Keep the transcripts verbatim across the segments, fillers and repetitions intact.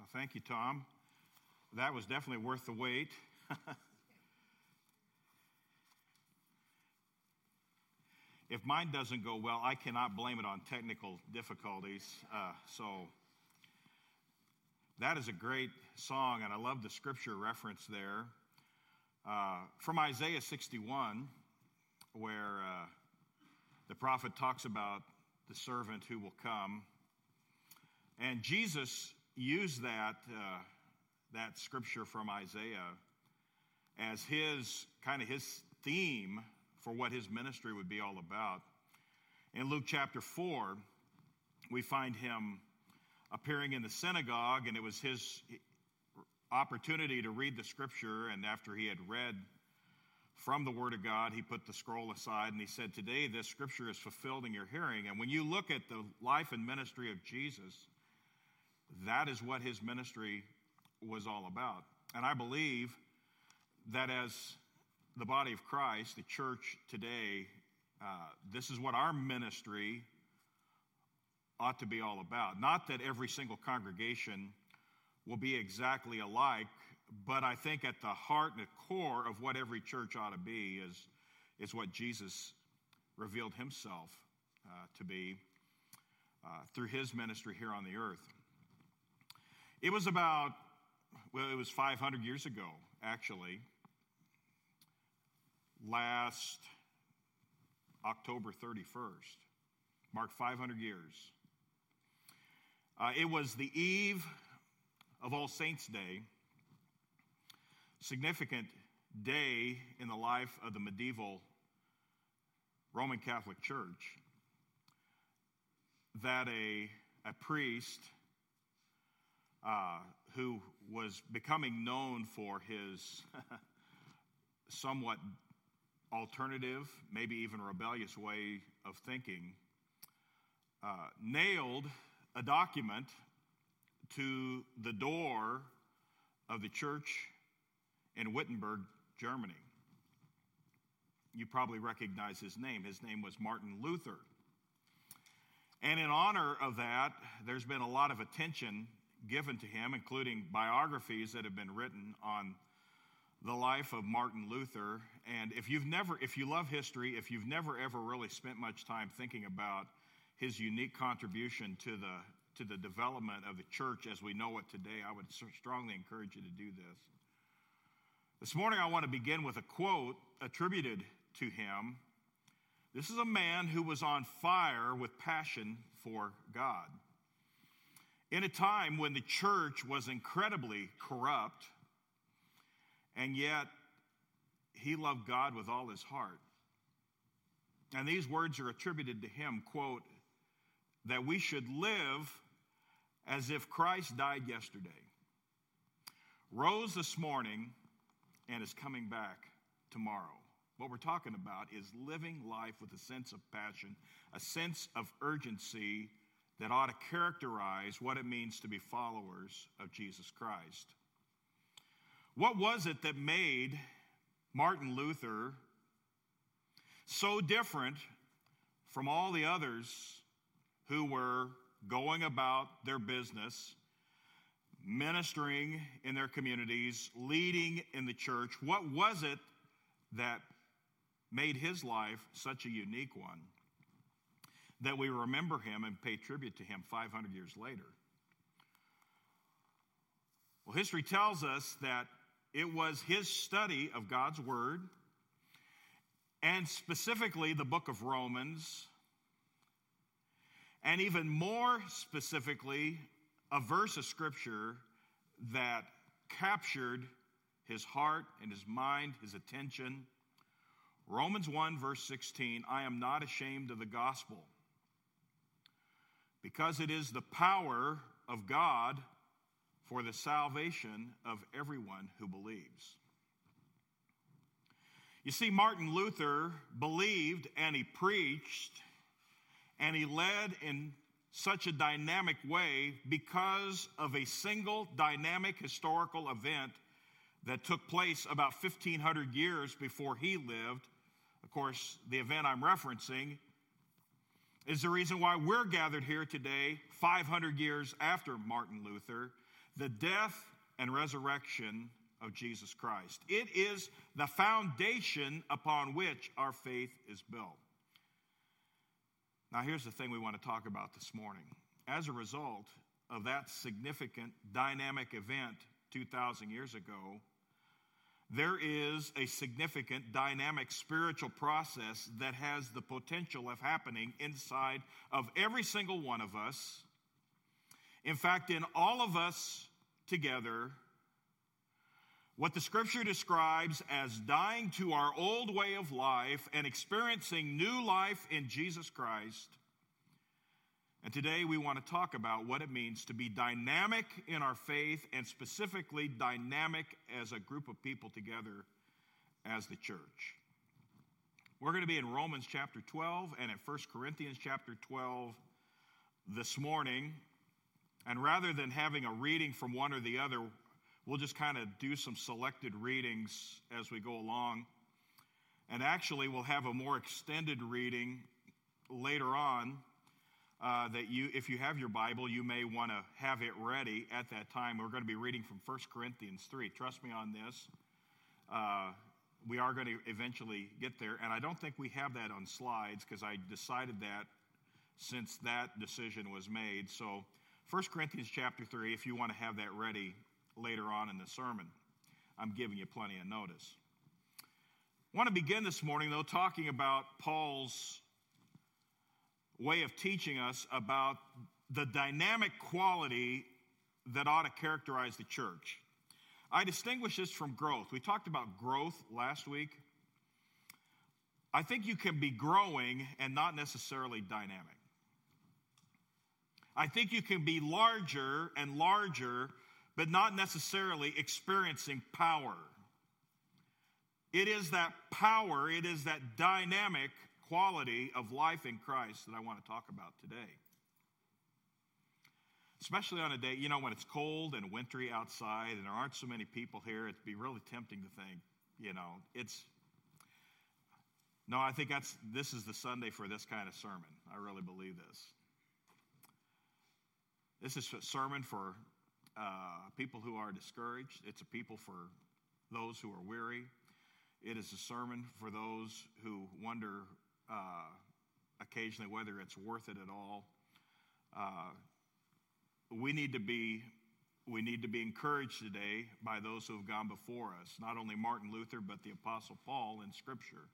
Well, thank you, Tom. That was definitely worth the wait. If mine doesn't go well, I cannot blame it on technical difficulties. Uh, so that is a great song, and I love the scripture reference there. Uh, from Isaiah sixty-one, where uh, the prophet talks about the servant who will come. And Jesus used that uh, that scripture from Isaiah as his kind of his theme for what his ministry would be all about. In Luke chapter four, we find him appearing in the synagogue, and it was his opportunity to read the scripture, and after he had read from the Word of God, he put the scroll aside and he said, "Today this scripture is fulfilled in your hearing." And when you look at the life and ministry of Jesus, that is what his ministry was all about. And I believe that as the body of Christ, the church today, uh, this is what our ministry ought to be all about. Not that every single congregation will be exactly alike, but I think at the heart and the core of what every church ought to be is, is what Jesus revealed himself uh, to be uh, through his ministry here on the earth. It was about, well, it was five hundred years ago, actually, last October thirty-first, marked five hundred years. Uh, it was the eve of All Saints' Day, significant day in the life of the medieval Roman Catholic Church, that a, a priest uh, who was becoming known for his somewhat alternative, maybe even rebellious way of thinking, uh, nailed a document to the door of the church in Wittenberg, Germany. You probably recognize his name. His name was Martin Luther. And in honor of that, there's been a lot of attention given to him, including biographies that have been written on the life of Martin Luther. And if you've never, if you love history, if you've never ever really spent much time thinking about his unique contribution to the to the development of the church as we know it today, I would strongly encourage you to do this. This morning I want to begin with a quote attributed to him. This is a man who was on fire with passion for God. In a time when the church was incredibly corrupt, and yet he loved God with all his heart. And these words are attributed to him, quote, that we should live as if Christ died yesterday, rose this morning, and is coming back tomorrow. What we're talking about is living life with a sense of passion, a sense of urgency that ought to characterize what it means to be followers of Jesus Christ. What was it that made Martin Luther so different from all the others who were going about their business, ministering in their communities, leading in the church? What was it that made his life such a unique one that we remember him and pay tribute to him five hundred years later? Well, history tells us that it was his study of God's Word, and specifically the book of Romans, and even more specifically, a verse of Scripture that captured his heart and his mind, his attention. Romans one, verse sixteen, I am not ashamed of the gospel, because it is the power of God for the salvation of everyone who believes. You see, Martin Luther believed and he preached and he led in such a dynamic way because of a single dynamic historical event that took place about fifteen hundred years before he lived. Of course, the event I'm referencing is the reason why we're gathered here today, five hundred years after Martin Luther. the death and resurrection of Jesus Christ. It is the foundation upon which our faith is built. Now, here's the thing we want to talk about this morning. As a result of that significant dynamic event two thousand years ago, there is a significant dynamic spiritual process that has the potential of happening inside of every single one of us. In fact, in all of us together, what the Scripture describes as dying to our old way of life and experiencing new life in Jesus Christ. And today we want to talk about what it means to be dynamic in our faith, and specifically dynamic as a group of people together as the church. We're going to be in Romans chapter twelve and in First Corinthians chapter twelve this morning. And rather than having a reading from one or the other, we'll just kind of do some selected readings as we go along. And actually, we'll have a more extended reading later on uh, that you, if you have your Bible, you may want to have it ready at that time. We're going to be reading from First Corinthians three. Trust me on this. Uh, we are going to eventually get there. And I don't think we have that on slides because I decided that since that decision was made. So First Corinthians chapter three, if you want to have that ready later on in the sermon. I'm giving you plenty of notice. I want to begin this morning, though, talking about Paul's way of teaching us about the dynamic quality that ought to characterize the church. I distinguish this from growth. We talked about growth last week. I think you can be growing and not necessarily dynamic. I think you can be larger and larger, but not necessarily experiencing power. It is that power, it is that dynamic quality of life in Christ that I want to talk about today. Especially on a day, you know, when it's cold and wintry outside and there aren't so many people here, it'd be really tempting to think, you know, it's, no, I think that's, this is the Sunday for this kind of sermon. I really believe this. This is a sermon for Uh, people who are discouraged. It's a people for those who are weary. It is a sermon for those who wonder uh, occasionally whether it's worth it at all. Uh, we need to be we need to be encouraged today by those who have gone before us, not only Martin Luther, but the Apostle Paul in Scripture.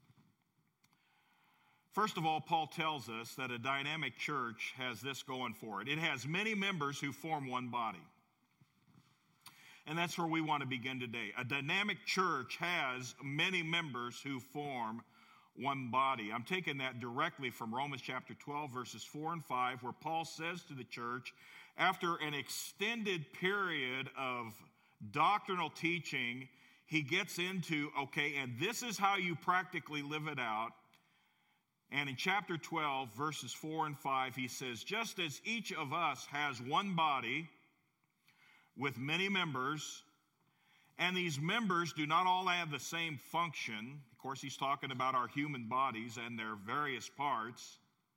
First of all, Paul tells us that a dynamic church has this going for it. It has many members who form one body. And that's where we want to begin today. A dynamic church has many members who form one body. I'm taking that directly from Romans chapter twelve, verses four and five, where Paul says to the church, after an extended period of doctrinal teaching, he gets into, okay, and this is how you practically live it out. And in chapter twelve, verses four and five, he says, just as each of us has one body with many members, and these members do not all have the same function. Of course, he's talking about our human bodies and their various parts.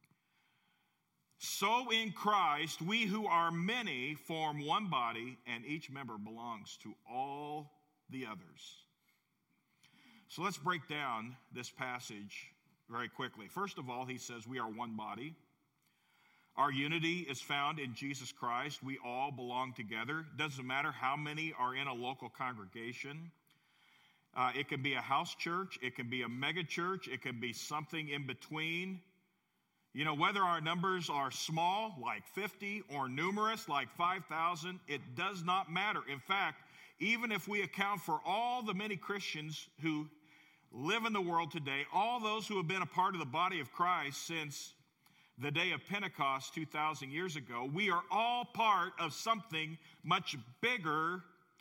So in Christ, we who are many form one body, and each member belongs to all the others. So let's break down this passage very quickly. First of all, he says we are one body. Our unity is found in Jesus Christ. We all belong together. Doesn't matter how many are in a local congregation. Uh, it can be a house church. It can be a mega church. It can be something in between. You know, whether our numbers are small, like fifty, or numerous, like five thousand, it does not matter. In fact, even if we account for all the many Christians who live in the world today, all those who have been a part of the body of Christ since the day of Pentecost two thousand years ago, we are all part of something much bigger,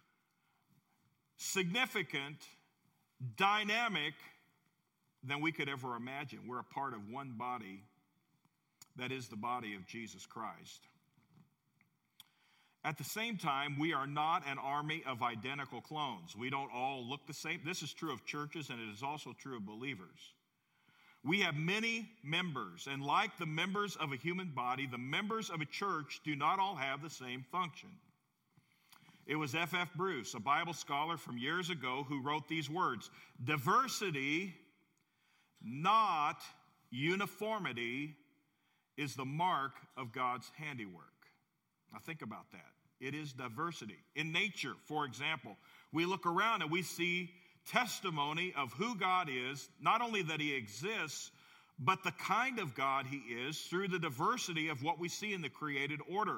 significant, dynamic than we could ever imagine. We're a part of one body that is the body of Jesus Christ. At the same time, we are not an army of identical clones. We don't all look the same. This is true of churches, and it is also true of believers. We have many members, and like the members of a human body, the members of a church do not all have the same function. It was F F Bruce, a Bible scholar from years ago, who wrote these words: diversity, not uniformity, is the mark of God's handiwork. Now think about that. It is diversity. In nature, for example, we look around and we see testimony of who God is, not only that he exists, but the kind of God he is through the diversity of what we see in the created order.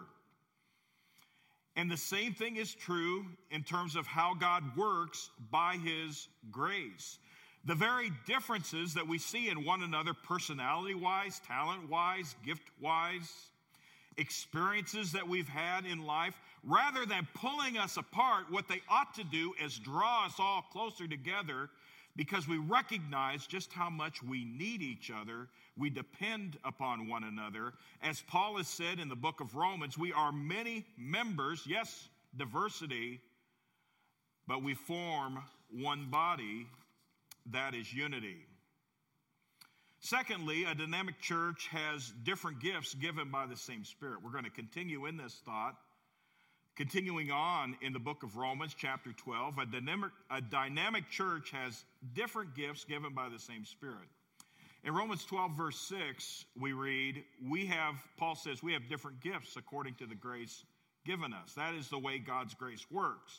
And the same thing is true in terms of how God works by his grace. The very differences that we see in one another, personality-wise, talent-wise, gift-wise, experiences that we've had in life, rather than pulling us apart, what they ought to do is draw us all closer together, because we recognize just how much we need each other. We depend upon one another. As Paul has said in the book of Romans, we are many members, yes, diversity, but we form one body, that is unity. Secondly, a dynamic church has different gifts given by the same Spirit. We're going to continue in this thought. Continuing on in the book of Romans, chapter twelve, a dynamic, a dynamic church has different gifts given by the same Spirit. In Romans twelve, verse six, we read, we have, Paul says, we have different gifts according to the grace given us. That is the way God's grace works.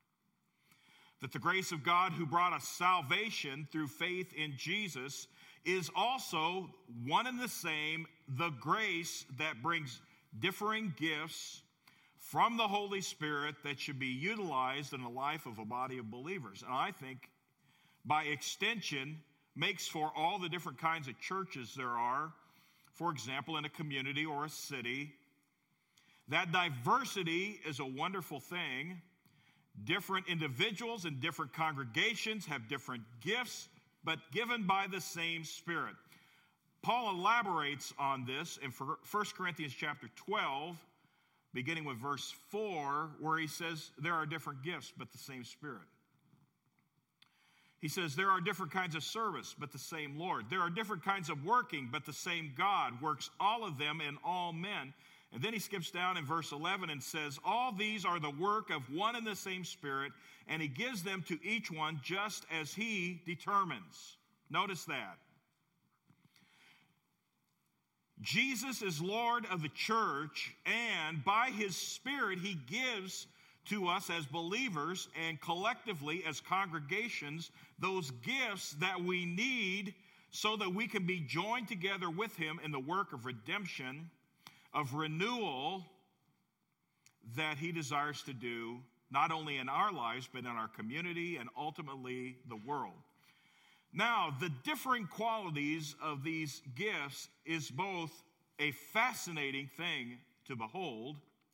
That the grace of God who brought us salvation through faith in Jesus is also one and the same, the grace that brings differing gifts from the Holy Spirit that should be utilized in the life of a body of believers. And I think, by extension, makes for all the different kinds of churches there are, for example, in a community or a city. That diversity is a wonderful thing. Different individuals and different congregations have different gifts, but given by the same Spirit. Paul elaborates on this in First Corinthians chapter twelve, beginning with verse four, where he says there are different gifts, but the same Spirit. He says there are different kinds of service, but the same Lord. There are different kinds of working, but the same God works all of them in all men. And then he skips down in verse eleven and says, all these are the work of one and the same Spirit, and he gives them to each one just as he determines. Notice that. Jesus is Lord of the church, and by his Spirit he gives to us as believers and collectively as congregations those gifts that we need so that we can be joined together with him in the work of redemption, of renewal that he desires to do not only in our lives but in our community and ultimately the world. Now, the differing qualities of these gifts is both a fascinating thing to behold,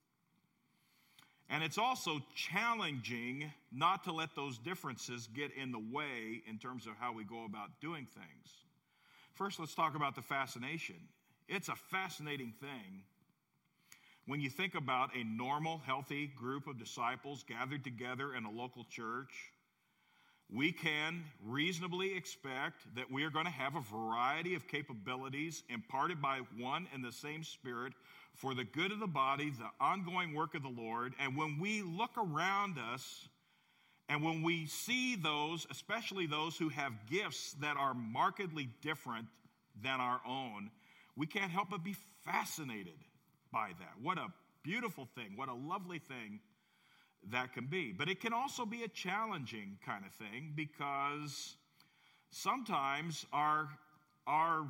and it's also challenging not to let those differences get in the way in terms of how we go about doing things. First, let's talk about the fascination. It's a fascinating thing when you think about a normal, healthy group of disciples gathered together in a local church. We can reasonably expect that we are going to have a variety of capabilities imparted by one and the same Spirit for the good of the body, the ongoing work of the Lord. And when we look around us and when we see those, especially those who have gifts that are markedly different than our own, we can't help but be fascinated by that. What a beautiful thing, what a lovely thing that can be. But it can also be a challenging kind of thing, because sometimes our, our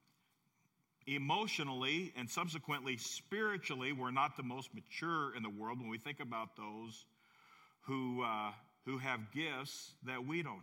emotionally and subsequently spiritually, we're not the most mature in the world when we think about those who, uh, who have gifts that we don't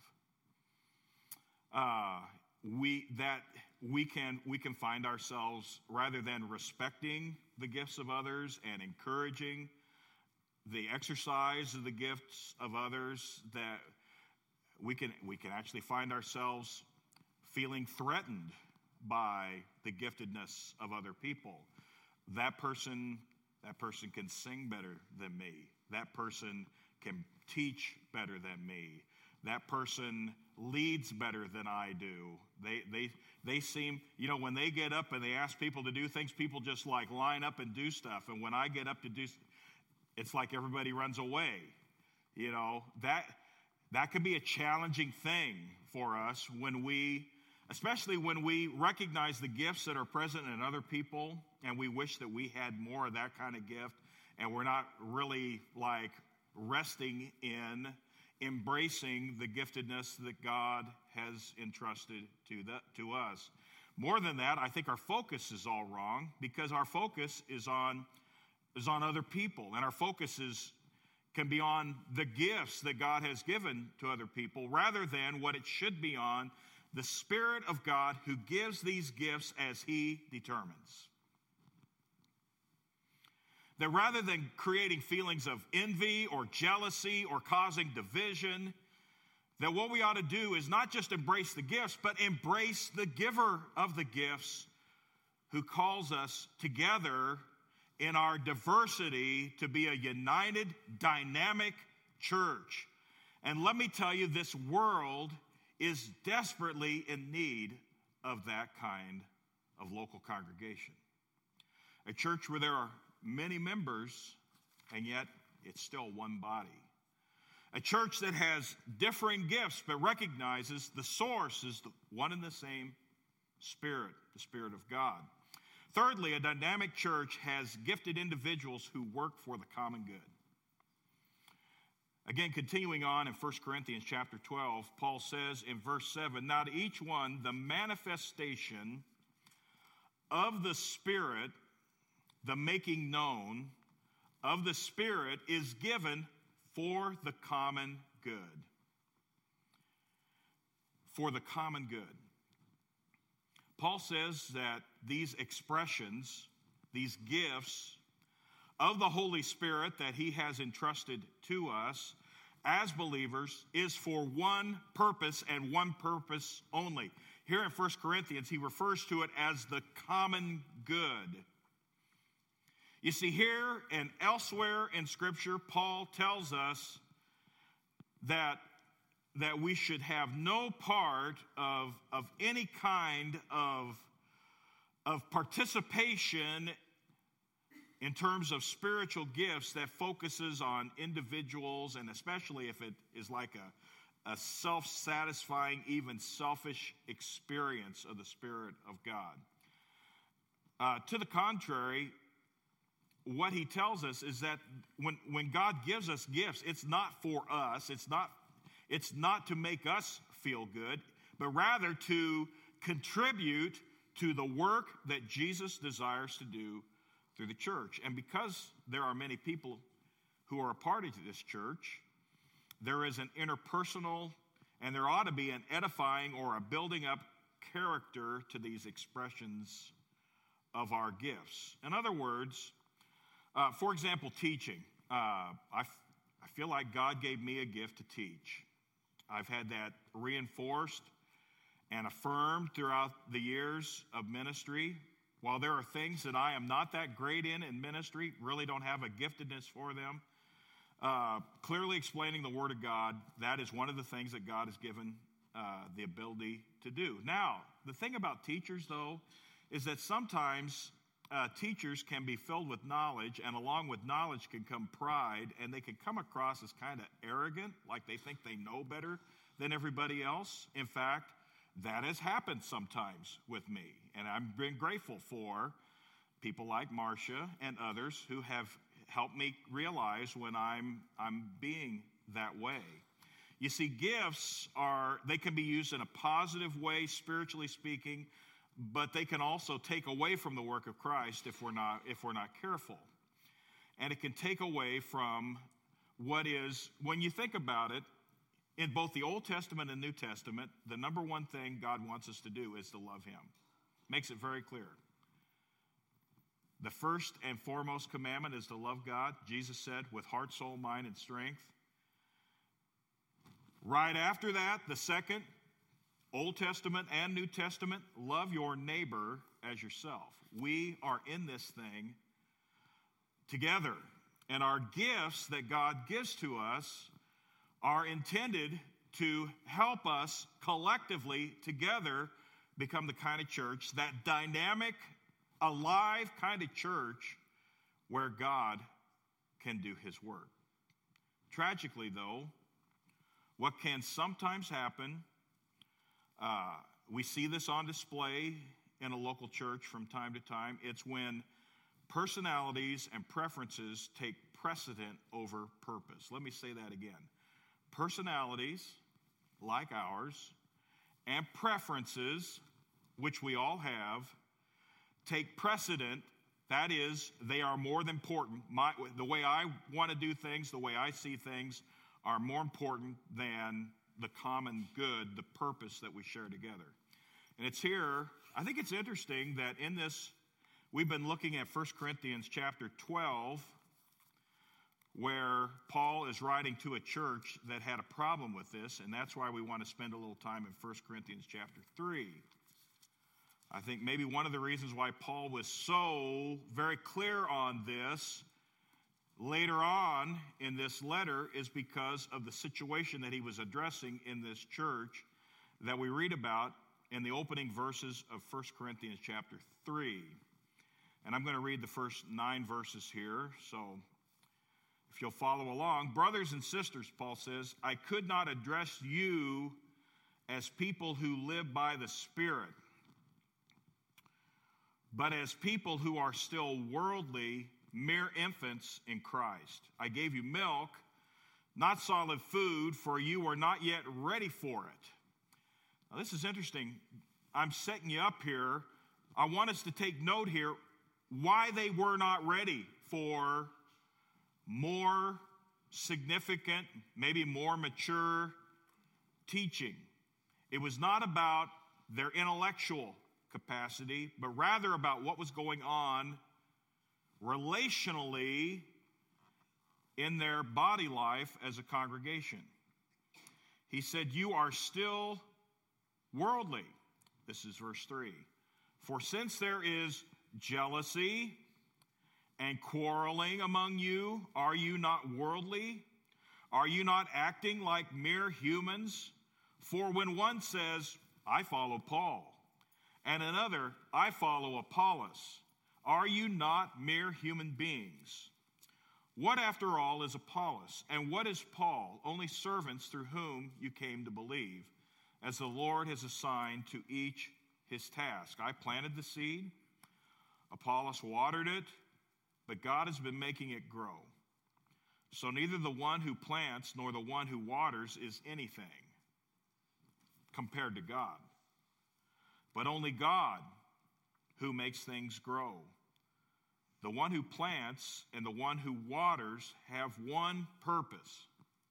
have. Uh, we, that we can, we can find ourselves, rather than respecting the gifts of others and encouraging the exercise of the gifts of others, that we can we can actually find ourselves feeling threatened by the giftedness of other people. That person, that person can sing better than me. That person can teach better than me. That person leads better than I do. They they they seem, you know, when they get up and they ask people to do things, people just like line up and do stuff. And when I get up to do it's like everybody runs away. You know, that that can be a challenging thing for us when we, especially when we recognize the gifts that are present in other people and we wish that we had more of that kind of gift, and we're not really like resting in embracing the giftedness that God has entrusted to the, to us. More than that, I think our focus is all wrong, because our focus is on is on other people, and our focus is can be on the gifts that God has given to other people rather than what it should be on, the Spirit of God who gives these gifts as He determines. That rather than creating feelings of envy or jealousy or causing division, that what we ought to do is not just embrace the gifts, but embrace the giver of the gifts who calls us together in our diversity to be a united, dynamic church. And let me tell you, this world is desperately in need of that kind of local congregation. A church where there are many members, and yet it's still one body. A church that has differing gifts, but recognizes the source is the one and the same Spirit, the Spirit of God. Thirdly, a dynamic church has gifted individuals who work for the common good. Again, continuing on in First Corinthians chapter twelve, Paul says in verse seven, "Now to each one the manifestation of the Spirit, the making known of the Spirit, is given for the common good." For the common good. Paul says that these expressions, these gifts of the Holy Spirit that He has entrusted to us as believers is for one purpose and one purpose only. Here in First Corinthians, he refers to it as the common good. You see, here and elsewhere in Scripture, Paul tells us that, that we should have no part of, of any kind of, of participation in terms of spiritual gifts that focuses on individuals, and especially if it is like a, a self-satisfying, even selfish experience of the Spirit of God. Uh, to the contrary, what he tells us is that when, when God gives us gifts, it's not for us, it's not, it's not to make us feel good, but rather to contribute to the work that Jesus desires to do through the church. And because there are many people who are a party to this church, there is an interpersonal, and there ought to be an edifying or a building up character to these expressions of our gifts. In other words, Uh, for example, teaching. Uh, I, f- I feel like God gave me a gift to teach. I've had that reinforced and affirmed throughout the years of ministry. While there are things that I am not that great in in ministry, really don't have a giftedness for them, uh, clearly explaining the Word of God, that is one of the things that God has given uh, the ability to do. Now, the thing about teachers, though, is that sometimes Uh, teachers can be filled with knowledge, and along with knowledge can come pride, and they can come across as kind of arrogant, like they think they know better than everybody else. In fact, that has happened sometimes with me, and I've been grateful for people like Marcia and others who have helped me realize when I'm I'm being that way. You see, gifts are, they can be used in a positive way, spiritually speaking, but they can also take away from the work of Christ if we're not if we're not careful. And it can take away from what is, when you think about it, in both the Old Testament and New Testament, the number one thing God wants us to do is to love Him. Makes it very clear. The first and foremost commandment is to love God, Jesus said, with heart, soul, mind, and strength. Right after that, the second, Old Testament and New Testament, love your neighbor as yourself. We are in this thing together. And our gifts that God gives to us are intended to help us collectively together become the kind of church, that dynamic, alive kind of church where God can do his work. Tragically, though, what can sometimes happen, uh, we see this on display in a local church from time to time. It's when personalities and preferences take precedent over purpose. Let me say that again. Personalities, like ours, and preferences, which we all have, take precedent. That is, they are more than important. My, the way I want to do things, the way I see things, are more important than the common good, the purpose that we share together. And it's here, I think it's interesting that in this, we've been looking at First Corinthians chapter twelve, where Paul is writing to a church that had a problem with this, and that's why we want to spend a little time in First Corinthians chapter three. I think maybe one of the reasons why Paul was so very clear on this later on in this letter is because of the situation that he was addressing in this church that we read about in the opening verses of First Corinthians chapter three. And I'm going to read the first nine verses here, so if you'll follow along. Brothers and sisters, Paul says, I could not address you as people who live by the Spirit, but as people who are still worldly, mere infants in Christ. I gave you milk, not solid food, for you were not yet ready for it. Now, this is interesting. I'm setting you up here. I want us to take note here why they were not ready for more significant, maybe more mature teaching. It was not about their intellectual capacity, but rather about what was going on relationally in their body life as a congregation. He said, you are still worldly. This is verse three. For since there is jealousy and quarreling among you, are you not worldly? Are you not acting like mere humans? For when one says, I follow Paul, and another, I follow Apollos, are you not mere human beings? What, after all, is Apollos, and what is Paul? Only servants through whom you came to believe, as the Lord has assigned to each his task. I planted the seed, Apollos watered it, but God has been making it grow. So neither the one who plants nor the one who waters is anything compared to God, but only God who makes things grow. The one who plants and the one who waters have one purpose,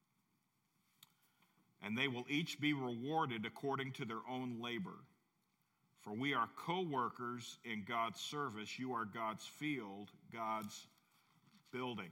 and they will each be rewarded according to their own labor. For we are co-workers in God's service. You are God's field, God's building.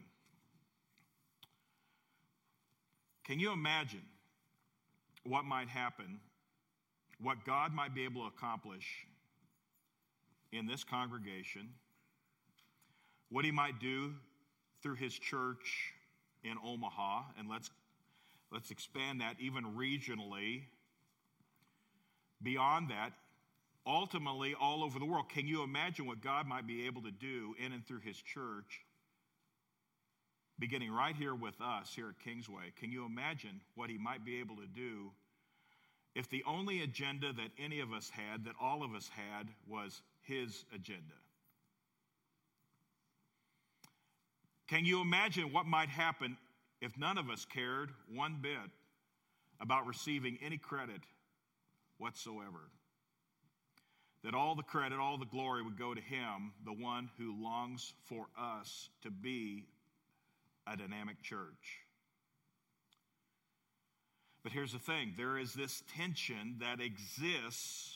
Can you imagine what might happen, what God might be able to accomplish in this congregation, what he might do through his church in Omaha, and let's let's expand that even regionally, beyond that, ultimately all over the world. Can you imagine what God might be able to do in and through his church, beginning right here with us here at Kingsway? Can you imagine what he might be able to do if the only agenda that any of us had, that all of us had, was his agenda? Can you imagine what might happen if none of us cared one bit about receiving any credit whatsoever? That all the credit, all the glory would go to him, the one who longs for us to be a dynamic church. But here's the thing, there is this tension that exists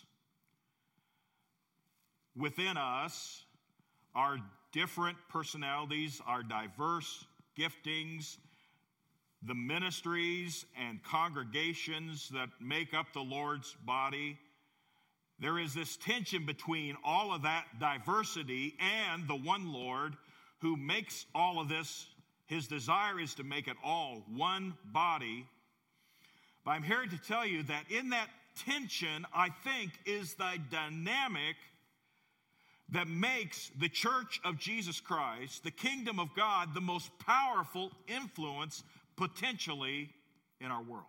within us, our different personalities, our diverse giftings, the ministries and congregations that make up the Lord's body. There is this tension between all of that diversity and the one Lord who makes all of this. His desire is to make it all one body. But I'm here to tell you that in that tension, I think, is the dynamic that makes the church of Jesus Christ, the kingdom of God, the most powerful influence potentially in our world.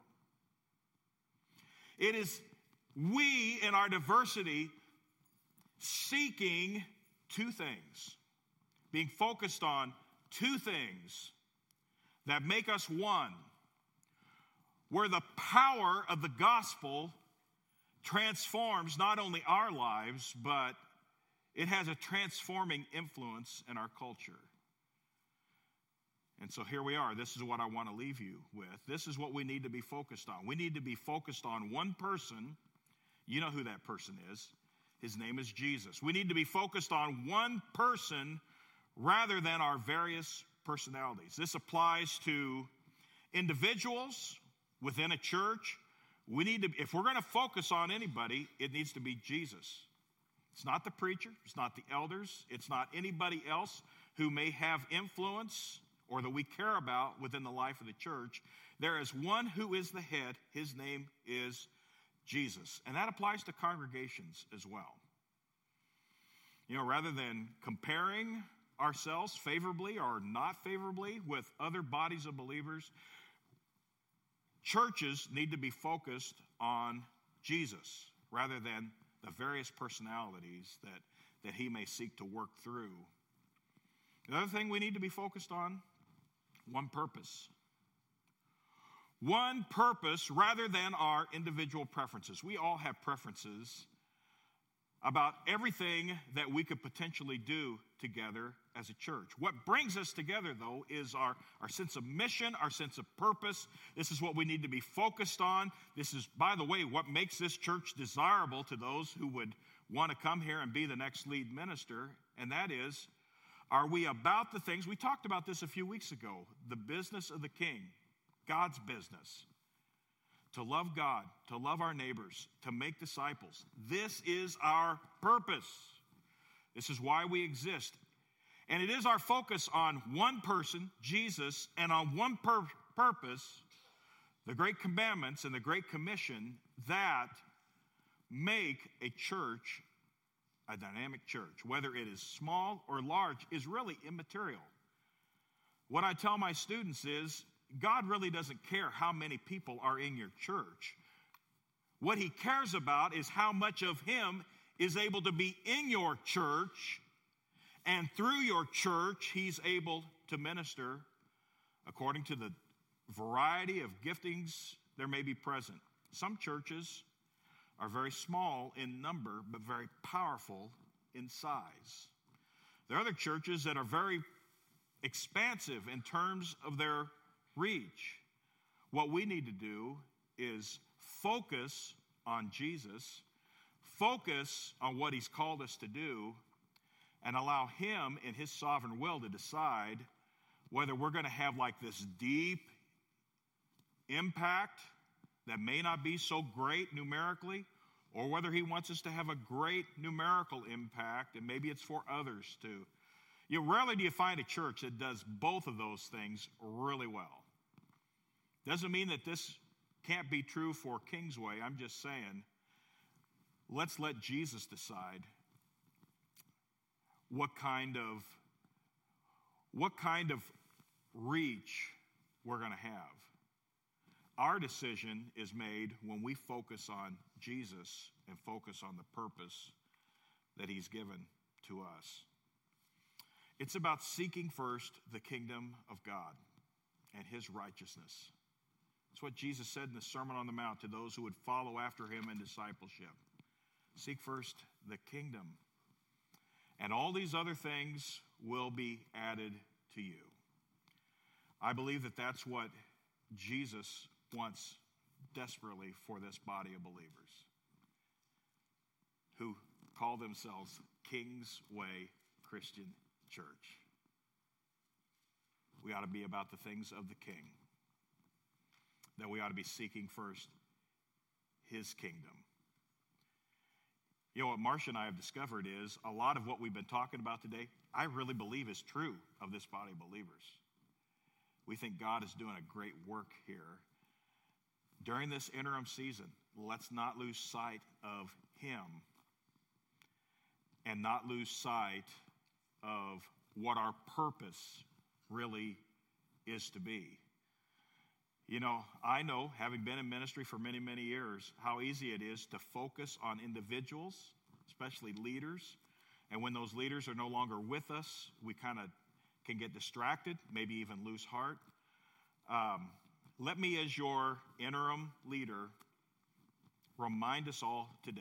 It is we in our diversity seeking two things, being focused on two things that make us one, where the power of the gospel transforms not only our lives, but it has a transforming influence in our culture. And so here we are. This is what I want to leave you with. This is what we need to be focused on. We need to be focused on one person. You know who that person is. His name is Jesus. We need to be focused on one person rather than our various personalities. This applies to individuals within a church. We need to, if we're going to focus on anybody, it needs to be Jesus. It's not the preacher. It's not the elders. It's not anybody else who may have influence or that we care about within the life of the church. There is one who is the head. His name is Jesus. And that applies to congregations as well. You know, rather than comparing ourselves favorably or not favorably with other bodies of believers, churches need to be focused on Jesus rather than the various personalities that, that he may seek to work through. The other thing we need to be focused on, one purpose. One purpose rather than our individual preferences. We all have preferences about everything that we could potentially do together as a church. What brings us together, though, is our, our sense of mission, our sense of purpose. This is what we need to be focused on. This is, by the way, what makes this church desirable to those who would want to come here and be the next lead minister, and that is, are we about the things, we talked about this a few weeks ago, the business of the King, God's business. To love God, to love our neighbors, to make disciples. This is our purpose. This is why we exist. And it is our focus on one person, Jesus, and on one pur- purpose, the Great Commandments and the Great Commission, that make a church a dynamic church. Whether it is small or large is really immaterial. What I tell my students is, God really doesn't care how many people are in your church. What he cares about is how much of him is able to be in your church, and through your church, he's able to minister according to the variety of giftings there may be present. Some churches are very small in number, but very powerful in size. There are other churches that are very expansive in terms of their reach. What we need to do is focus on Jesus, focus on what he's called us to do, and allow him in his sovereign will to decide whether we're going to have like this deep impact that may not be so great numerically, or whether he wants us to have a great numerical impact, and maybe it's for others too. You know, rarely do you find a church that does both of those things really well. Doesn't mean that this can't be true for Kingsway. I'm just saying, let's let Jesus decide what kind of what kind of reach we're going to have. Our decision is made when we focus on Jesus and focus on the purpose that he's given to us. It's about seeking first the kingdom of God and his righteousness. It's what Jesus said in the Sermon on the Mount to those who would follow after him in discipleship. Seek first the kingdom, and all these other things will be added to you. I believe that that's what Jesus wants desperately for this body of believers who call themselves Kingsway Christian Church. We ought to be about the things of the King. That we ought to be seeking first his kingdom. You know, what Marcia and I have discovered is a lot of what we've been talking about today, I really believe is true of this body of believers. We think God is doing a great work here. During this interim season, let's not lose sight of him and not lose sight of what our purpose really is to be. You know, I know, having been in ministry for many, many years, how easy it is to focus on individuals, especially leaders. And when those leaders are no longer with us, we kind of can get distracted, maybe even lose heart. Um, let me, as your interim leader, remind us all today,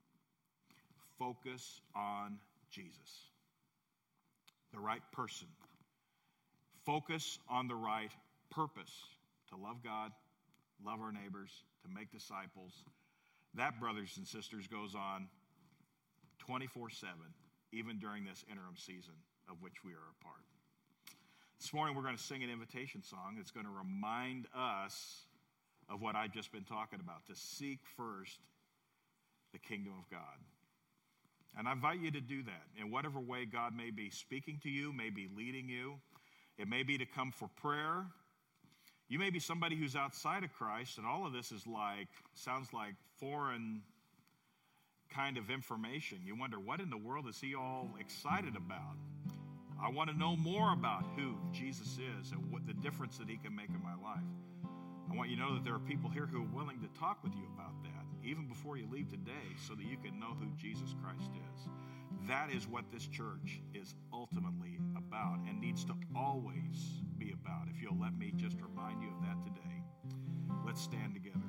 focus on Jesus, the right person. Focus on the right purpose, to love God, love our neighbors, to make disciples. That, brothers and sisters, goes on twenty-four seven, even during this interim season of which we are a part. This morning we're going to sing an invitation song that's going to remind us of what I've just been talking about, to seek first the kingdom of God. And I invite you to do that in whatever way God may be speaking to you, may be leading you. It may be to come for prayer. You may be somebody who's outside of Christ, and all of this is like, sounds like foreign kind of information. You wonder, what in the world is he all excited about? I want to know more about who Jesus is and what the difference that he can make in my life. I want you to know that there are people here who are willing to talk with you about that, even before you leave today, so that you can know who Jesus Christ is. That is what this church is ultimately about and needs to always be about. If you'll let me just remind you of that today. Let's stand together.